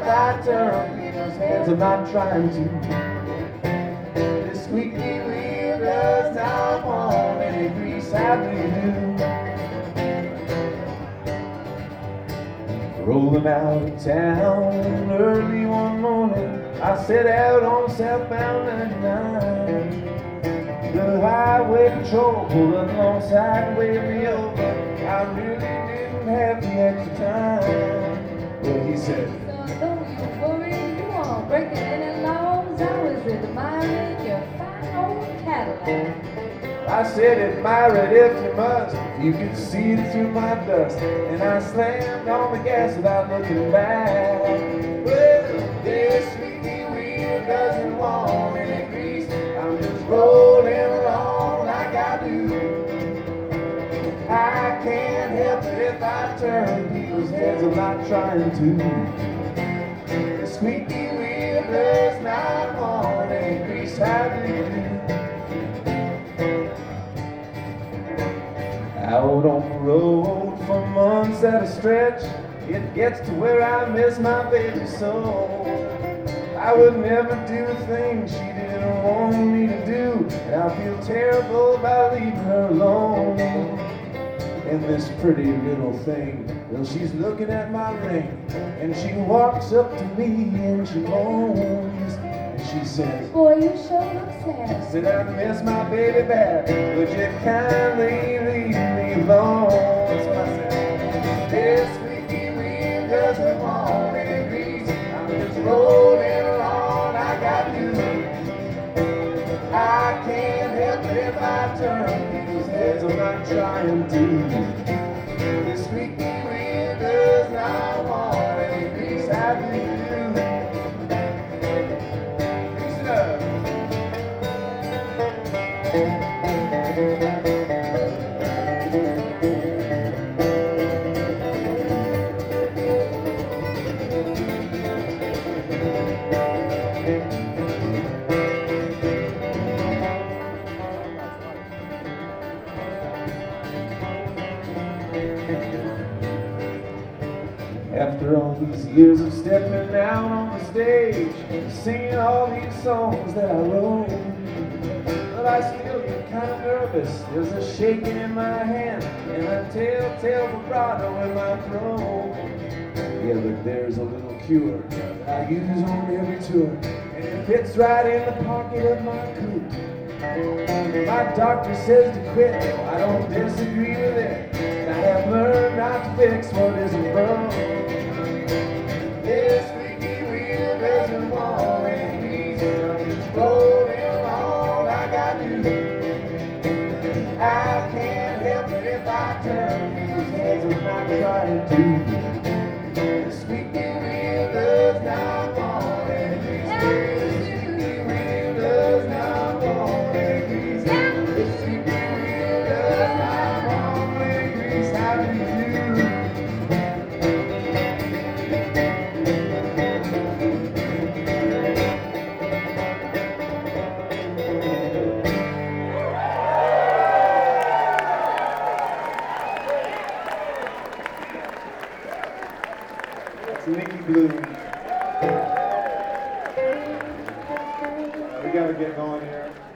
I turn people's heads, I'm not trying to. This squeaky wheel does not want any grease, how do you do? Rolling out of town early one morning, I set out on southbound 99. The highway patrol pulled up alongside and waved me over. I really didn't have the extra time. Well, he said, "Son, don't you worry, you aren't breaking any laws. I was admiring your fine old Cadillac." I said, admire it if you must, if you can see it through my dust. And I slammed on the gas without looking back. Well, this squeaky wheel doesn't want any grease, I'm just rolling along like I do. I can't help it if I turn people's heads, I'm not trying to. The squeaky wheel does not want any grease, how do you do? Out on the road for months at a stretch, it gets to where I miss my baby so. I would never do a thing she didn't want me to do, and I feel terrible about leaving her alone. And this pretty little thing, well, she's looking at my ring, and she walks up to me and she moans, and she says, "Boy, you sure look sad." I said, I miss my baby back, would you kindly leave me alone? That's what I said. This squeaky wheel doesn't want any grease, I'm just rolling along like I do. I can't help it if I turn people's heads, I'm not trying to. This squeaky wheel does not want any grease, how do you do? Grease it up. After all these years of stepping out on the stage, singing all these songs that I wrote, but I still get kind of nervous. There's a shaking in my hand and a telltale vibrato in my throat. Yeah, but there's a little cure I use on every tour, and it fits right in the pocket of my coupe. My doctor says to quit, I don't disagree with it. I have learned not to fix what isn't broke. This squeaky wheel doesn't want any grease, I'm just rolling along like I do. I can't help it if I turn people's heads, I'm not trying to. The squeaky wheel does not want any grease. The squeaky wheel does not want any grease. The squeaky wheel does not want any grease. How do you do? It's Mickey Bloom. We gotta get going here.